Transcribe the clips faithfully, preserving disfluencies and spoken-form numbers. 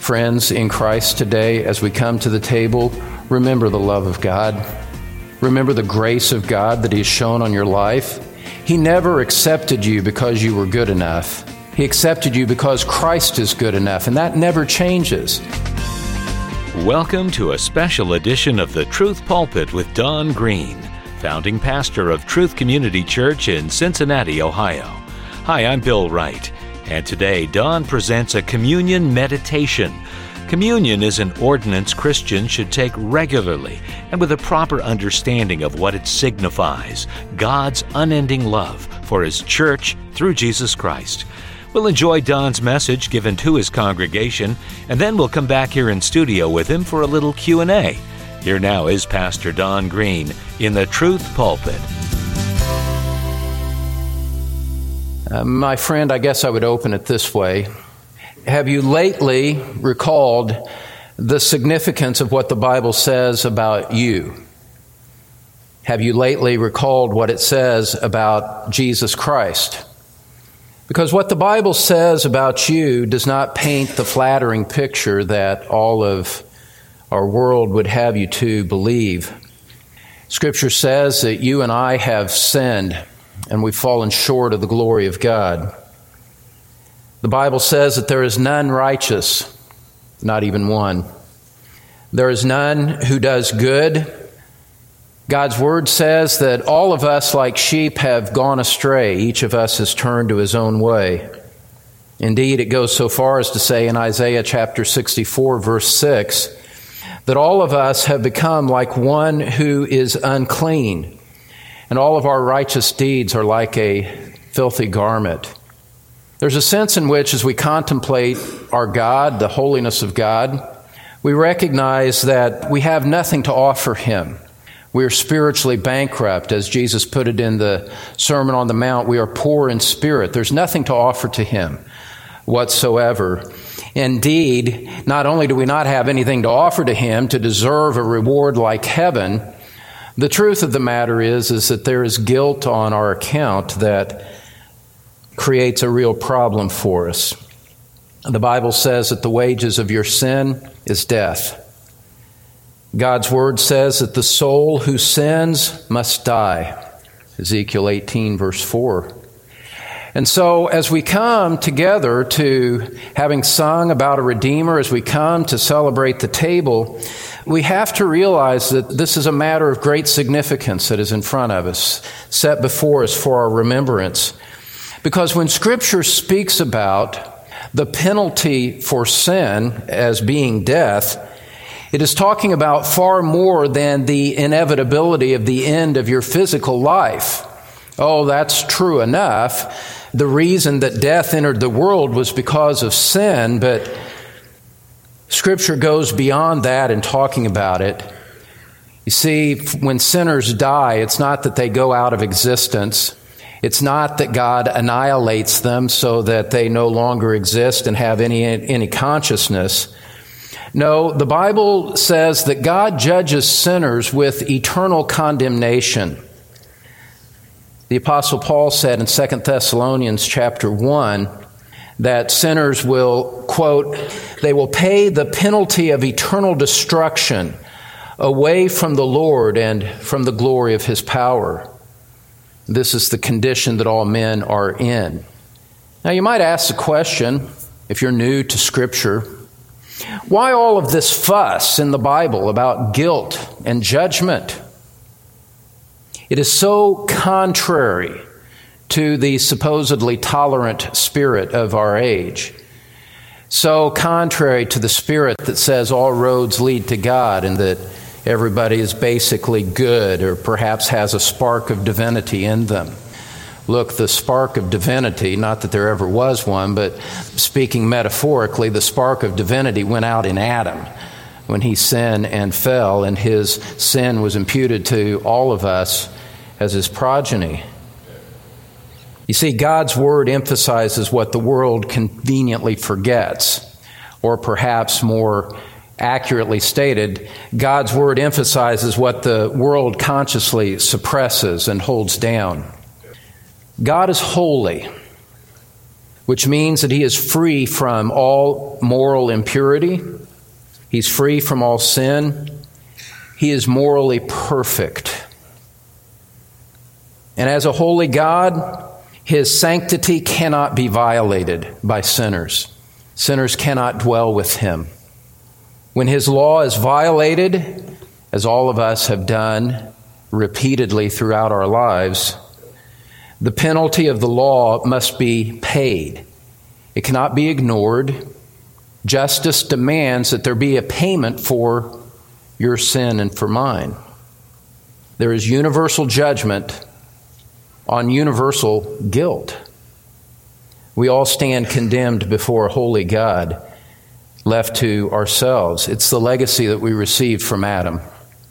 friends in Christ today, as we come to the table, remember the love of God. Remember the grace of God that He has shown on your life. He never accepted you because you were good enough. He accepted you because Christ is good enough, and that never changes. Welcome to a special edition of the Truth Pulpit with Don Green, founding pastor of Truth Community Church in Cincinnati, Ohio. Hi, I'm Bill Wright, and today Don presents a communion meditation. Communion is an ordinance Christians should take regularly and with a proper understanding of what it signifies, God's unending love for His church through Jesus Christ. We'll enjoy Don's message given to his congregation, and then we'll come back here in studio with him for a little Q and A. Here now is Pastor Don Green in the Truth Pulpit. Uh, my friend, I guess I would open it this way. Have you lately recalled the significance of what the Bible says about you? Have you lately recalled what it says about Jesus Christ? Because what the Bible says about you does not paint the flattering picture that all of our world would have you to believe. Scripture says that you and I have sinned and we've fallen short of the glory of God. The Bible says that there is none righteous, not even one. There is none who does good. God's Word says that all of us, like sheep, have gone astray. Each of us has turned to his own way. Indeed, it goes so far as to say in Isaiah chapter sixty-four, verse six, that all of us have become like one who is unclean, and all of our righteous deeds are like a filthy garment. There's a sense in which, as we contemplate our God, the holiness of God, we recognize that we have nothing to offer Him. We are spiritually bankrupt. As Jesus put it in the Sermon on the Mount, we are poor in spirit. There's nothing to offer to Him whatsoever. Indeed, not only do we not have anything to offer to Him to deserve a reward like heaven, the truth of the matter is, is that there is guilt on our account that creates a real problem for us. The Bible says that the wages of your sin is death. God's Word says that the soul who sins must die. Ezekiel eighteen, verse four. And so as we come together to having sung about a Redeemer, as we come to celebrate the table, we have to realize that this is a matter of great significance that is in front of us, set before us for our remembrance. Because when Scripture speaks about the penalty for sin as being death, it is talking about far more than the inevitability of the end of your physical life. Oh, that's true enough. The reason that death entered the world was because of sin, but Scripture goes beyond that in talking about it. You see, when sinners die, it's not that they go out of existence. It's not that God annihilates them so that they no longer exist and have any, any consciousness. No, the Bible says that God judges sinners with eternal condemnation. The Apostle Paul said in Second Thessalonians chapter one that sinners will, quote, they will pay the penalty of eternal destruction away from the Lord and from the glory of His power. This is the condition that all men are in. Now you might ask the question, if you're new to Scripture, why all of this fuss in the Bible about guilt and judgment? It is so contrary to the supposedly tolerant spirit of our age. So contrary to the spirit that says all roads lead to God and that everybody is basically good or perhaps has a spark of divinity in them. Look, the spark of divinity, not that there ever was one, but speaking metaphorically, the spark of divinity went out in Adam when he sinned and fell, and his sin was imputed to all of us as his progeny. You see, God's Word emphasizes what the world conveniently forgets, or perhaps more accurately stated, God's Word emphasizes what the world consciously suppresses and holds down. God is holy. which means that he is free from all moral impurity. He's free from all sin. He is morally perfect. And as a holy God, his sanctity cannot be violated by sinners. Sinners cannot dwell with him. When his law is violated, as all of us have done repeatedly throughout our lives, the penalty of the law must be paid. It cannot be ignored. Justice demands that there be a payment for your sin and for mine. There is universal judgment on universal guilt. We all stand condemned before a holy God, left to ourselves. It's the legacy that we received from Adam.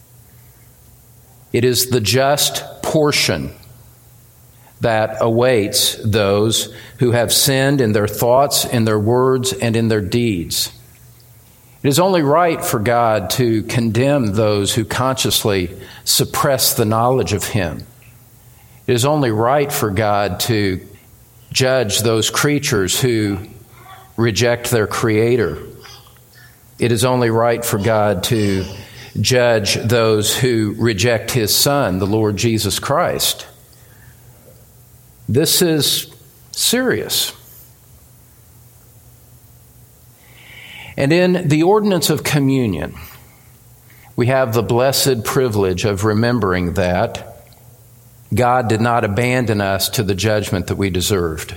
It is the just portion that awaits those who have sinned in their thoughts, in their words, and in their deeds. It is only right for God to condemn those who consciously suppress the knowledge of him. It is only right for God to judge those creatures who reject their Creator. It is only right for God to judge those who reject his Son, the Lord Jesus Christ. This is serious. And in the ordinance of communion, we have the blessed privilege of remembering that God did not abandon us to the judgment that we deserved.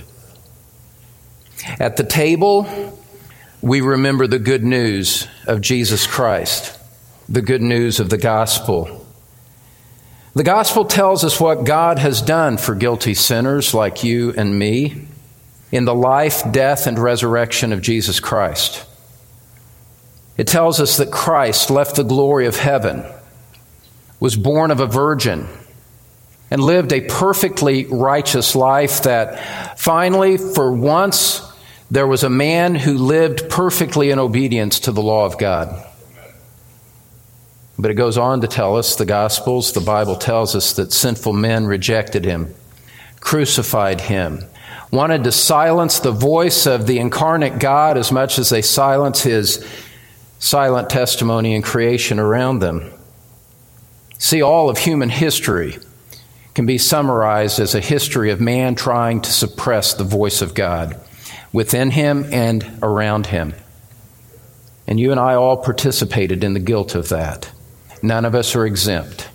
At the table, we remember the good news of Jesus Christ, the good news of the gospel. The gospel tells us what God has done for guilty sinners like you and me in the life, death, and resurrection of Jesus Christ. It tells us that Christ left the glory of heaven, was born of a virgin, and lived a perfectly righteous life, that finally, for once, there was a man who lived perfectly in obedience to the law of God. But it goes on to tell us, the Gospels, the Bible tells us that sinful men rejected him, crucified him, wanted to silence the voice of the incarnate God as much as they silence his silent testimony in creation around them. See, all of human history can be summarized as a history of man trying to suppress the voice of God within him and around him. And you and I all participated in the guilt of that. None of us are exempt.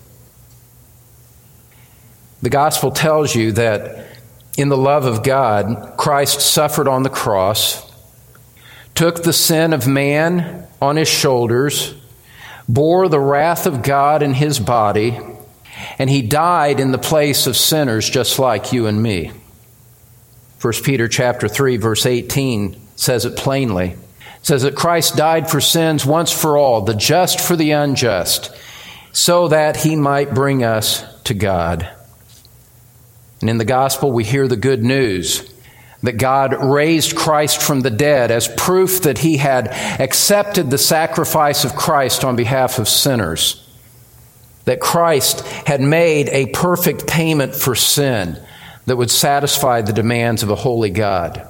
The gospel tells you that in the love of God, Christ suffered on the cross, took the sin of man on his shoulders, bore the wrath of God in his body, and he died in the place of sinners just like you and me. First Peter chapter three, verse eighteen says it plainly. It says that Christ died for sins once for all, the just for the unjust, so that he might bring us to God. And in the gospel, we hear the good news that God raised Christ from the dead as proof that he had accepted the sacrifice of Christ on behalf of sinners, that Christ had made a perfect payment for sin that would satisfy the demands of a holy God.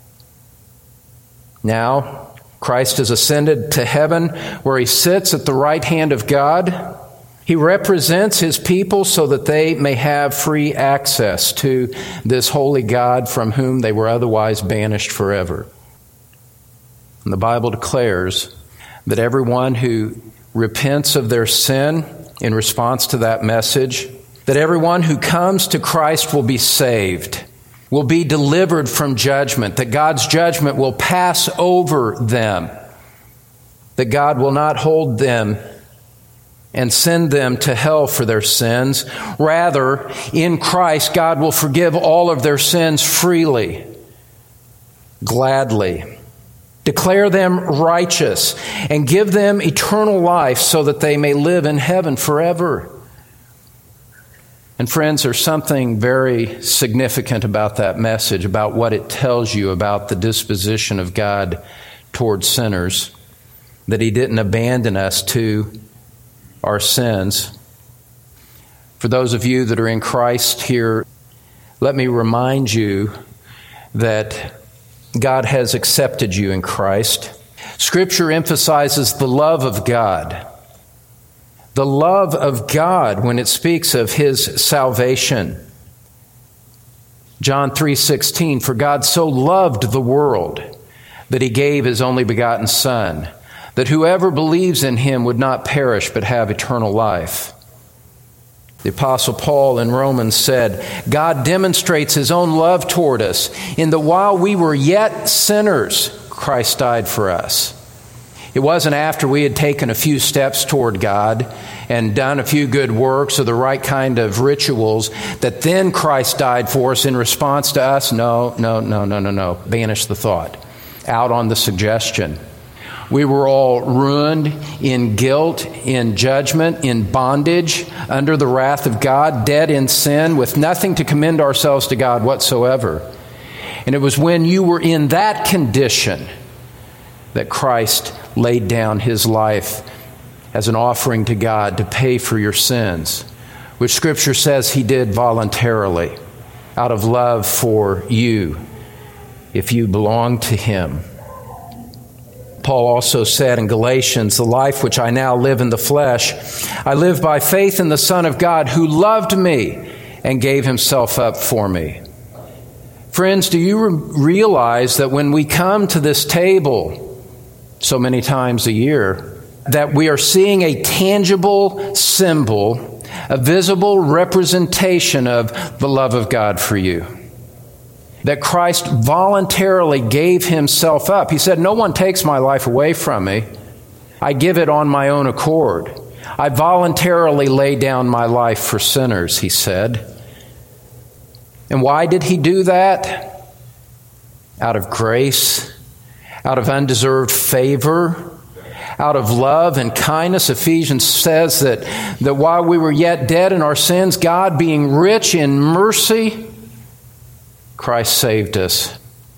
Now, Christ has ascended to heaven where he sits at the right hand of God. He represents his people so that they may have free access to this holy God from whom they were otherwise banished forever. And the Bible declares that everyone who repents of their sin in response to that message, that everyone who comes to Christ will be saved, will be delivered from judgment, that God's judgment will pass over them, that God will not hold them and send them to hell for their sins. Rather, in Christ, God will forgive all of their sins freely, gladly, declare them righteous, and give them eternal life so that they may live in heaven forever. And friends, there's something very significant about that message, about what it tells you about the disposition of God toward sinners, that he didn't abandon us to our sins. For those of you that are in Christ here, let me remind you that God has accepted you in Christ. Scripture emphasizes the love of God. The love of God when it speaks of His salvation. John three sixteen, for God so loved the world that He gave His only begotten Son, that whoever believes in Him would not perish but have eternal life. The Apostle Paul in Romans said, God demonstrates His own love toward us in that while we were yet sinners, Christ died for us. It wasn't after we had taken a few steps toward God and done a few good works or the right kind of rituals that then Christ died for us in response to us. No, no, no, no, no, no. Banish the thought. Out on the suggestion. We were all ruined in guilt, in judgment, in bondage, under the wrath of God, dead in sin, with nothing to commend ourselves to God whatsoever. And it was when you were in that condition that Christ laid down His life as an offering to God to pay for your sins, which Scripture says He did voluntarily, out of love for you, if you belong to Him. Paul also said in Galatians, the life which I now live in the flesh, I live by faith in the Son of God who loved me and gave Himself up for me. Friends, do you re- realize that when we come to this table so many times a year, that we are seeing a tangible symbol, a visible representation of the love of God for you? That Christ voluntarily gave Himself up. He said, no one takes my life away from me. I give it on my own accord. I voluntarily lay down my life for sinners, He said. And why did He do that? Out of grace, out of undeserved favor, out of love and kindness. Ephesians says that, that while we were yet dead in our sins, God being rich in mercy, Christ saved us.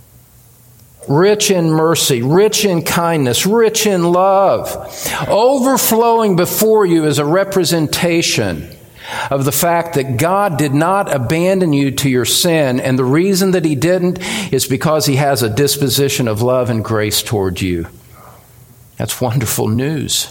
Rich in mercy, rich in kindness, rich in love, overflowing before you as a representation of the fact that God did not abandon you to your sin, and the reason that He didn't is because He has a disposition of love and grace toward you. That's wonderful news.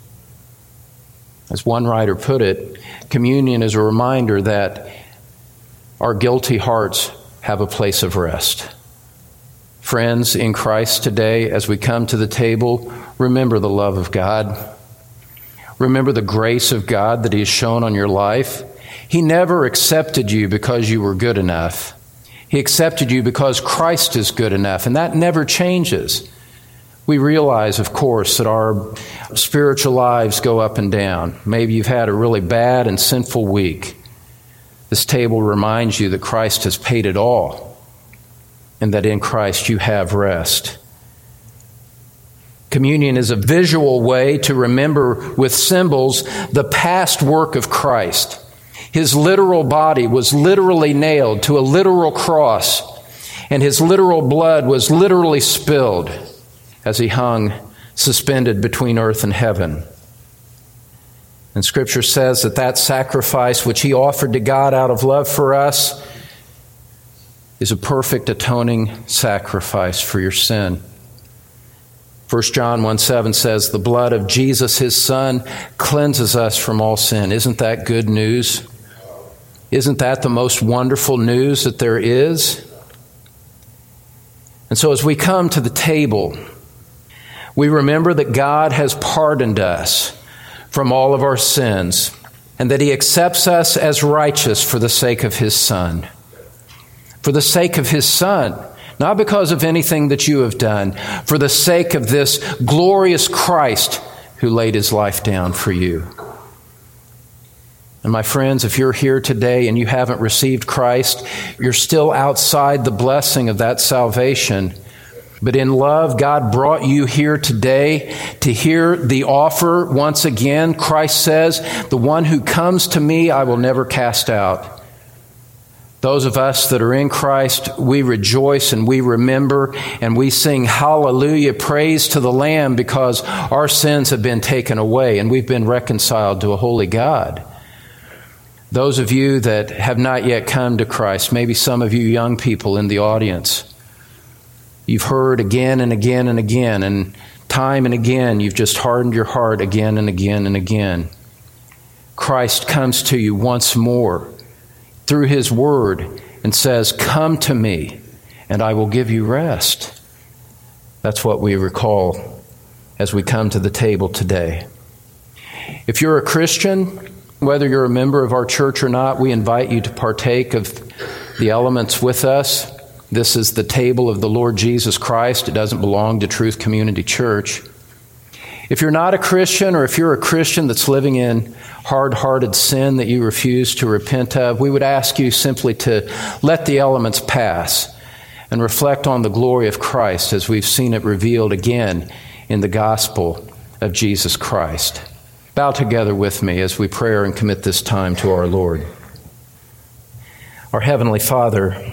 As one writer put it, communion is a reminder that our guilty hearts have a place of rest. Friends in Christ today, as we come to the table, remember the love of God. Remember the grace of God that He has shown on your life. He never accepted you because you were good enough. He accepted you because Christ is good enough, and that never changes. We realize, of course, that our spiritual lives go up and down. Maybe you've had a really bad and sinful week. This table reminds you that Christ has paid it all, and that in Christ you have rest. Communion is a visual way to remember with symbols the past work of Christ. His literal body was literally nailed to a literal cross, and His literal blood was literally spilled as He hung suspended between earth and heaven. And Scripture says that that sacrifice which He offered to God out of love for us is a perfect atoning sacrifice for your sin. First John one seven says, the blood of Jesus, His Son, cleanses us from all sin. Isn't that good news? Isn't that the most wonderful news that there is? And so as we come to the table, we remember that God has pardoned us from all of our sins, and that He accepts us as righteous for the sake of His Son. For the sake of His Son, not because of anything that you have done, for the sake of this glorious Christ who laid His life down for you. And my friends, if you're here today and you haven't received Christ, you're still outside the blessing of that salvation. But in love, God brought you here today to hear the offer once again. Christ says, the one who comes to me, I will never cast out. Those of us that are in Christ, we rejoice and we remember and we sing hallelujah, praise to the Lamb, because our sins have been taken away and we've been reconciled to a holy God. Those of you that have not yet come to Christ, maybe some of you young people in the audience, you've heard again and again and again, and time and again you've just hardened your heart again and again and again. Christ comes to you once more through His Word and says, "Come to me, and I will give you rest." That's what we recall as we come to the table today. If you're a Christian, whether you're a member of our church or not, we invite you to partake of the elements with us. This is the table of the Lord Jesus Christ. It doesn't belong to Truth Community Church. If you're not a Christian, or if you're a Christian that's living in hard-hearted sin that you refuse to repent of, we would ask you simply to let the elements pass and reflect on the glory of Christ as we've seen it revealed again in the gospel of Jesus Christ. Bow together with me as we pray and commit this time to our Lord. Our Heavenly Father,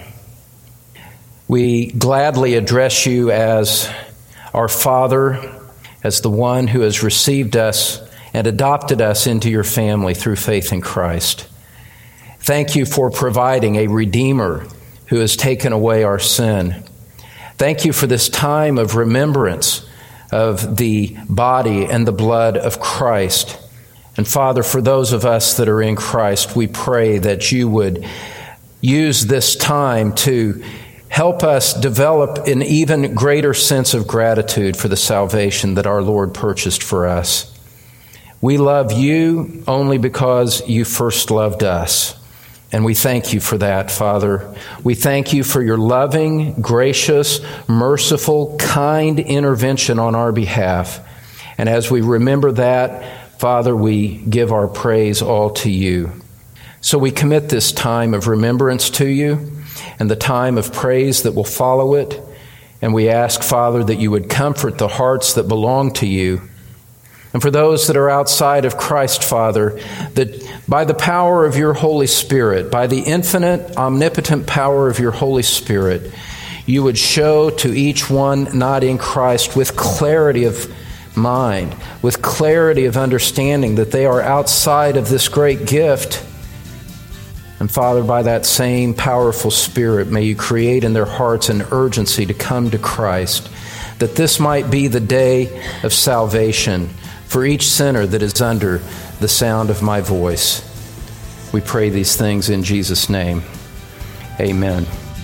we gladly address you as our Father, as the one who has received us and adopted us into your family through faith in Christ. Thank you for providing a Redeemer who has taken away our sin. Thank you for this time of remembrance of the body and the blood of Christ. And Father, for those of us that are in Christ, we pray that you would use this time to help us develop an even greater sense of gratitude for the salvation that our Lord purchased for us. We love you only because you first loved us. And we thank you for that, Father. We thank you for your loving, gracious, merciful, kind intervention on our behalf. And as we remember that, Father, we give our praise all to you. So we commit this time of remembrance to you and the time of praise that will follow it. And we ask, Father, that you would comfort the hearts that belong to you. And for those that are outside of Christ, Father, that by the power of your Holy Spirit, by the infinite, omnipotent power of your Holy Spirit, you would show to each one not in Christ with clarity of mind, with clarity of understanding that they are outside of this great gift. And Father, by that same powerful Spirit, may you create in their hearts an urgency to come to Christ, that this might be the day of salvation for each sinner that is under the sound of my voice. We pray these things in Jesus' name. Amen.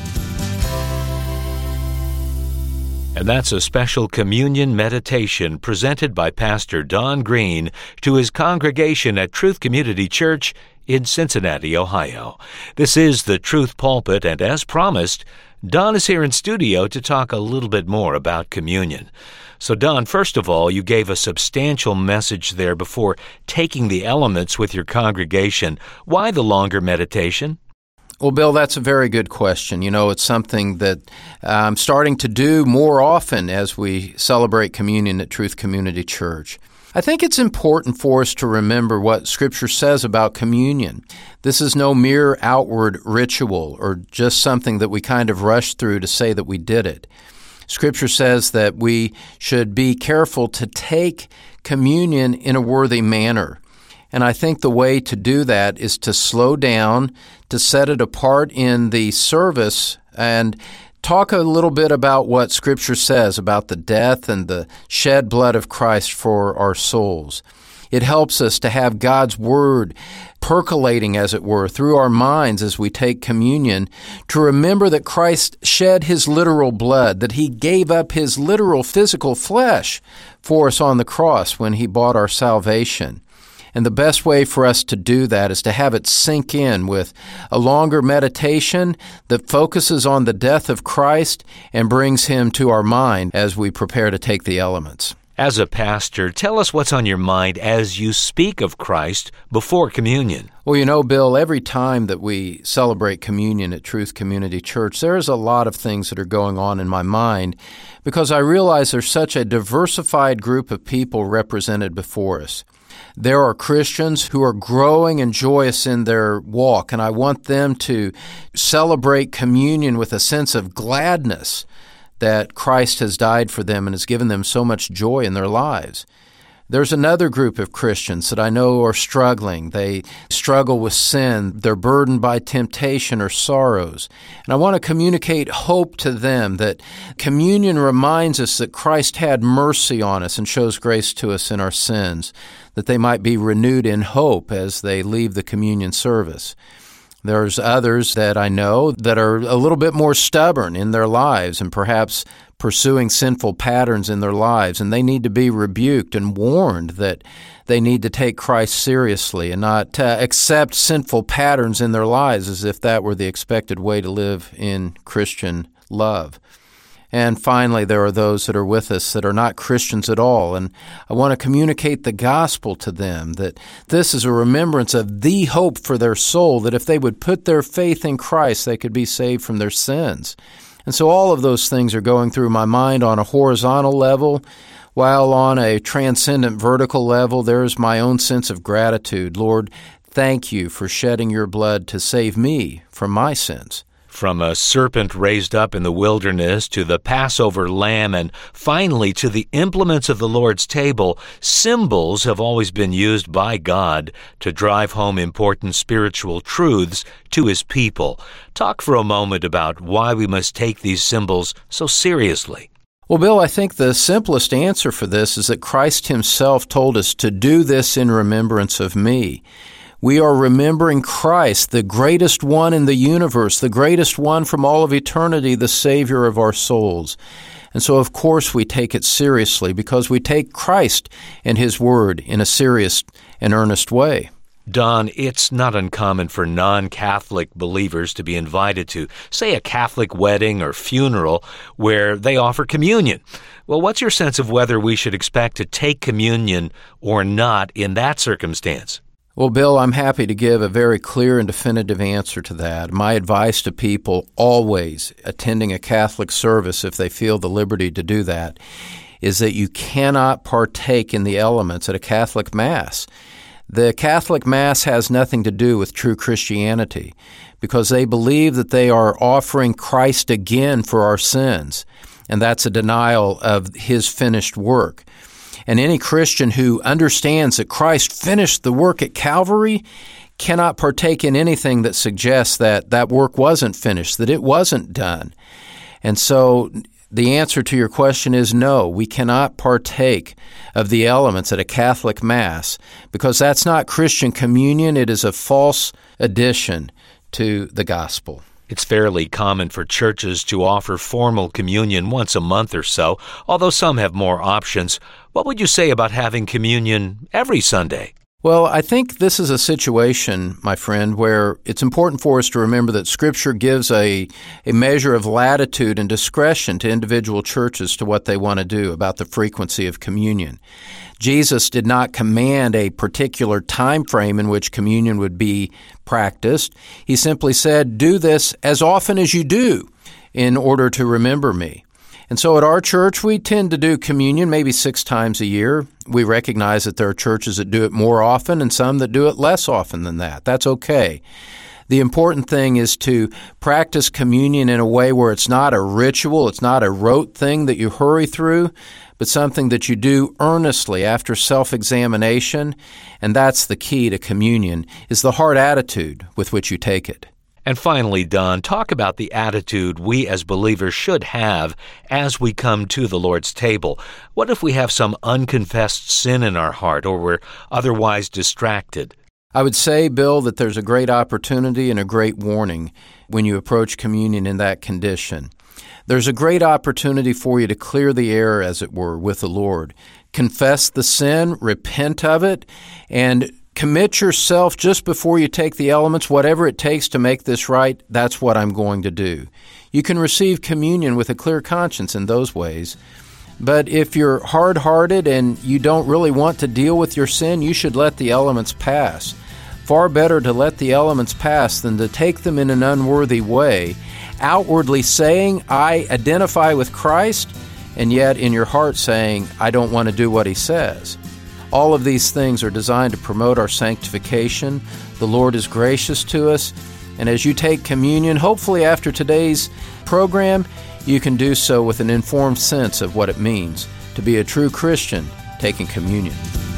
And that's a special communion meditation presented by Pastor Don Green to his congregation at Truth Community Church in Cincinnati, Ohio. This is the Truth Pulpit, and as promised, Don is here in studio to talk a little bit more about communion. So, Don, first of all, you gave a substantial message there before taking the elements with your congregation. Why the longer meditation? Well, Bill, that's a very good question. You know, it's something that I'm starting to do more often as we celebrate communion at Truth Community Church. I think it's important for us to remember what Scripture says about communion. This is no mere outward ritual or just something that we kind of rush through to say that we did it. Scripture says that we should be careful to take communion in a worthy manner. And I think the way to do that is to slow down, to set it apart in the service, and talk a little bit about what Scripture says about the death and the shed blood of Christ for our souls. It helps us to have God's Word percolating, as it were, through our minds as we take communion, to remember that Christ shed His literal blood, that He gave up His literal physical flesh for us on the cross when He bought our salvation. And the best way for us to do that is to have it sink in with a longer meditation that focuses on the death of Christ and brings Him to our mind as we prepare to take the elements. As a pastor, tell us what's on your mind as you speak of Christ before communion. Well, you know, Bill, every time that we celebrate communion at Truth Community Church, there's a lot of things that are going on in my mind because I realize there's such a diversified group of people represented before us. There are Christians who are growing and joyous in their walk, and I want them to celebrate communion with a sense of gladness that Christ has died for them and has given them so much joy in their lives. There's another group of Christians that I know are struggling. They struggle with sin. They're burdened by temptation or sorrows. And I want to communicate hope to them that communion reminds us that Christ had mercy on us and shows grace to us in our sins, that they might be renewed in hope as they leave the communion service. There's others that I know that are a little bit more stubborn in their lives and perhaps pursuing sinful patterns in their lives, and they need to be rebuked and warned that they need to take Christ seriously and not uh, accept sinful patterns in their lives as if that were the expected way to live in Christian love. And finally, there are those that are with us that are not Christians at all, and I want to communicate the gospel to them, that this is a remembrance of the hope for their soul, that if they would put their faith in Christ, they could be saved from their sins. And so all of those things are going through my mind on a horizontal level, while on a transcendent vertical level, there's my own sense of gratitude. Lord, thank you for shedding your blood to save me from my sins. From a serpent raised up in the wilderness to the Passover lamb and finally to the implements of the Lord's table, symbols have always been used by God to drive home important spiritual truths to His people. Talk for a moment about why we must take these symbols so seriously. Well, Bill, I think the simplest answer for this is that Christ Himself told us to do this in remembrance of me. We are remembering Christ, the greatest one in the universe, the greatest one from all of eternity, the Savior of our souls. And so, of course, we take it seriously because we take Christ and His Word in a serious and earnest way. Don, it's not uncommon for non-Catholic believers to be invited to, say, a Catholic wedding or funeral where they offer communion. Well, what's your sense of whether we should expect to take communion or not in that circumstance? Well, Bill, I'm happy to give a very clear and definitive answer to that. My advice to people always attending a Catholic service, if they feel the liberty to do that, is that you cannot partake in the elements at a Catholic Mass. The Catholic Mass has nothing to do with true Christianity because they believe that they are offering Christ again for our sins, and that's a denial of His finished work. And any Christian who understands that Christ finished the work at Calvary cannot partake in anything that suggests that that work wasn't finished, that it wasn't done. And so the answer to your question is no, we cannot partake of the elements at a Catholic Mass because that's not Christian communion. It is a false addition to the gospel. It's fairly common for churches to offer formal communion once a month or so, although some have more options. What would you say about having communion every Sunday? Well, I think this is a situation, my friend, where it's important for us to remember that Scripture gives a, a measure of latitude and discretion to individual churches to what they want to do about the frequency of communion. Jesus did not command a particular time frame in which communion would be practiced. He simply said, do this as often as you do in order to remember me. And so at our church, we tend to do communion maybe six times a year. We recognize that there are churches that do it more often and some that do it less often than that. That's okay. The important thing is to practice communion in a way where it's not a ritual, it's not a rote thing that you hurry through, but something that you do earnestly after self-examination. And that's the key to communion, is the heart attitude with which you take it. And finally, Don, talk about the attitude we as believers should have as we come to the Lord's table. What if we have some unconfessed sin in our heart or we're otherwise distracted? I would say, Bill, that there's a great opportunity and a great warning when you approach communion in that condition. There's a great opportunity for you to clear the air, as it were, with the Lord. Confess the sin, repent of it, and commit yourself just before you take the elements, whatever it takes to make this right, that's what I'm going to do. You can receive communion with a clear conscience in those ways. But if you're hard-hearted and you don't really want to deal with your sin, you should let the elements pass. Far better to let the elements pass than to take them in an unworthy way, outwardly saying, I identify with Christ, and yet in your heart saying, I don't want to do what He says. All of these things are designed to promote our sanctification. The Lord is gracious to us. And as you take communion, hopefully after today's program, you can do so with an informed sense of what it means to be a true Christian taking communion.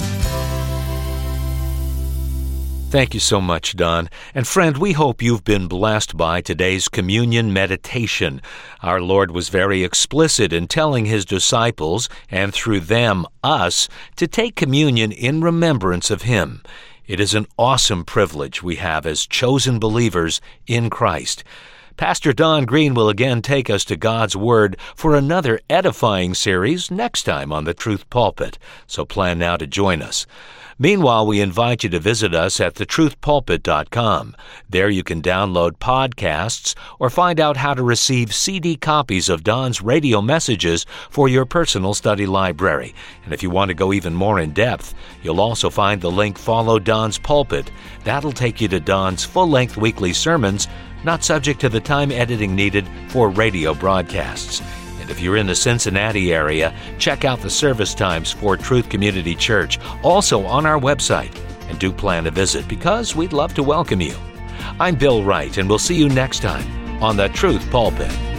Thank you so much, Don. And friend, we hope you've been blessed by today's communion meditation. Our Lord was very explicit in telling His disciples, and through them, us, to take communion in remembrance of Him. It is an awesome privilege we have as chosen believers in Christ. Pastor Don Green will again take us to God's Word for another edifying series next time on the Truth Pulpit, so plan now to join us. Meanwhile, we invite you to visit us at the truth pulpit dot com. There you can download podcasts or find out how to receive C D copies of Don's radio messages for your personal study library. And if you want to go even more in depth, you'll also find the link Follow Don's Pulpit. That'll take you to Don's full-length weekly sermons, not subject to the time editing needed for radio broadcasts. And if you're in the Cincinnati area, check out the service times for Truth Community Church, also on our website. And do plan to visit because we'd love to welcome you. I'm Bill Wright, and we'll see you next time on the Truth Pulpit.